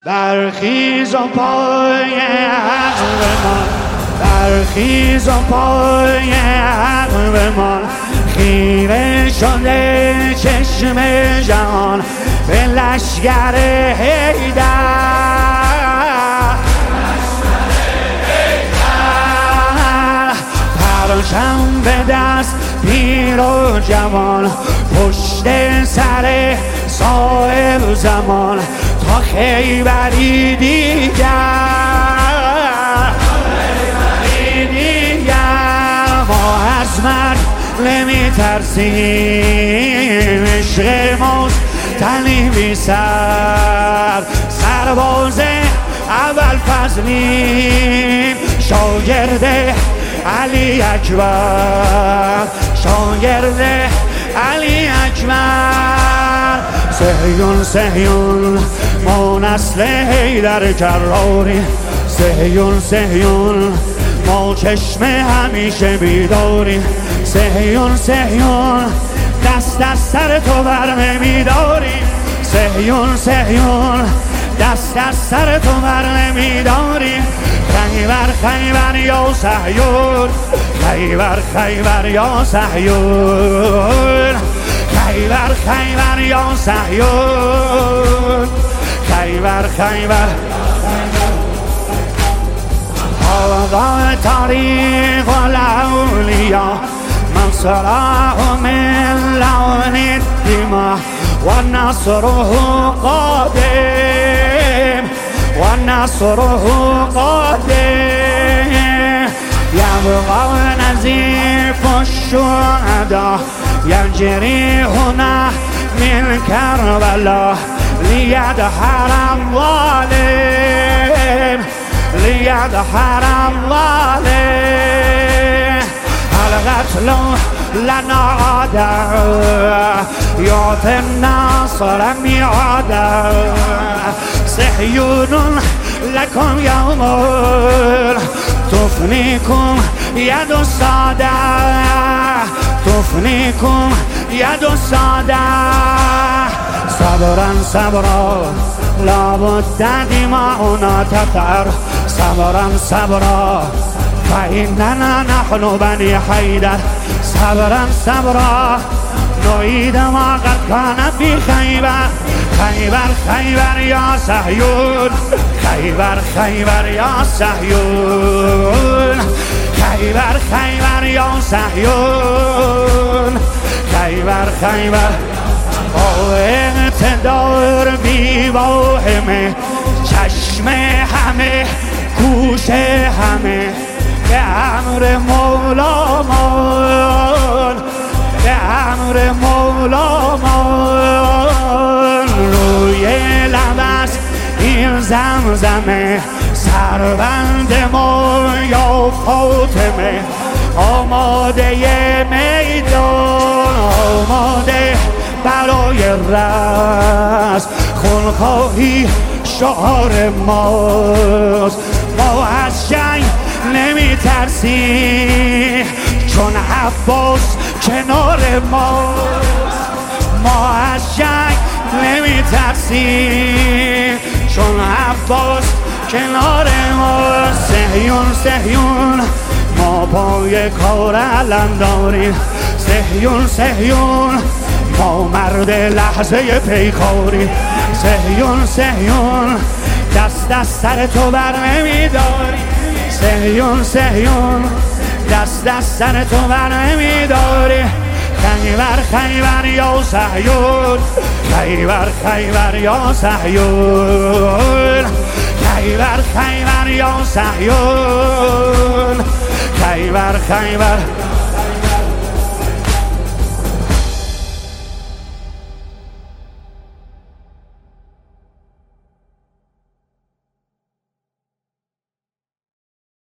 برخیز و پای عقلمان، برخیز و پای عقلمان، خیره شده چشم جهان به لشگر حیدر. پرچم به دست پیر و جوان، پشت سر صاحب زمان، تا خیبری دیگر، ما از مرگ نمی ترسیم، عشق ماست تنی سر، سرباز اول فضلیم، شاگرد علی اکبر، شاگرد علی اکبر. صهیون صهیون ما نسل حیدر کراری، صهیون صهیون ما چشم همیشه بیداری، صهیون صهیون دست از سر تو بر نمیداری، صهیون صهیون دست از سر تو بر نمیداری. خیبر خیبر یا صهیون، خیبر خیبر یا صهیون، خیبر خیبر یا صهیون، خیبر خیبر. هذا طريق الأولياء من صراه من لون الدماء، ونصره قادم، ونصره قادم. يبقى نزيف الشهداء يجري هنا من كربلاء، ليدحر الظالم، ليدحر الظالم. القتل لنا عادة يعطي الناصر ميعادا، صهيون لكم يوم تفنيكم يد السادة، تفنيكم يد السادة. صبرا صبرا لابد دماؤنا تطهر، صبرا صبرا فإننا نحن بني حيدر، صبرا صبرا نعيد ما قد كان في خيبر. خيبر خيبر يا صهيون، خيبر خيبر يا صهيون، خيبر خيبر يا صهيون، خيبر خيبر. اقتدار بی واهمه، چشم همه گوش همه، به امر مولامان، به امر مولامان. روی لب است این زمزمه، سربند ما یا فاطمه، آماده میدان، آماده برای رست، خونخواهی شعار ماست. ما از جنگ نمی ترسیم چون عباس کنار ماست، ما از جنگ نمی ترسیم چون عباس کنار ماست. صهیون صهیون ما پای کار علم داریم، صهیون صهیون ما مرد لحظه پیکاری، صهیون صهیون دست از سر تو بر نمیداری، صهیون صهیون دست از سر تو بر نمیداری. خیبر خیبر یا صهیون، خیبر خیبر یا صهیون، خیبر خیبر یا صهیون، خیبر خیبر.